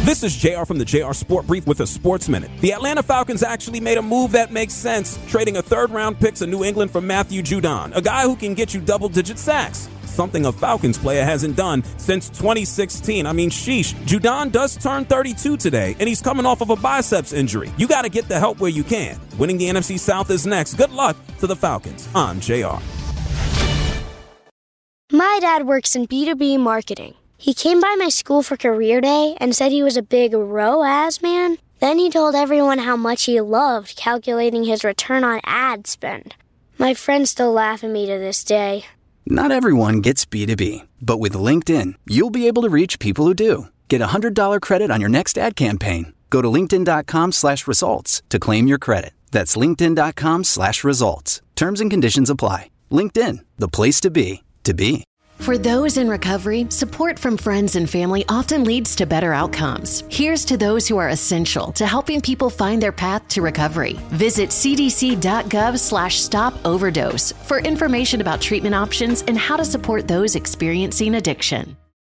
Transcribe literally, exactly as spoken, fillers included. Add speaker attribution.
Speaker 1: This is J R from the J R Sport Brief with a Sports Minute. The Atlanta Falcons actually made a move that makes sense, trading a third-round pick to New England for Matthew Judon, a guy who can get you double-digit sacks. Something a Falcons player hasn't done since twenty sixteen. I mean, sheesh. Judon does turn thirty-two today, and he's coming off of a biceps injury. You got to get the help where you can. Winning the N F C South is next. Good luck to the Falcons. I'm J R.
Speaker 2: My dad works in B two B marketing. He came by my school for career day and said he was a big R O A S man. Then he told everyone how much he loved calculating his return on ad spend. My friends still laugh at me to this day.
Speaker 3: Not everyone gets B two B, but with LinkedIn, you'll be able to reach people who do. Get a one hundred dollars credit on your next ad campaign. Go to linkedin.com slash results to claim your credit. That's linkedin.com slash results. Terms and conditions apply. LinkedIn, the place to be, to be.
Speaker 4: For those in recovery, support from friends and family often leads to better outcomes. Here's to those who are essential to helping people find their path to recovery. Visit cdc.gov slash stop overdose for information about treatment options and how to support those experiencing addiction.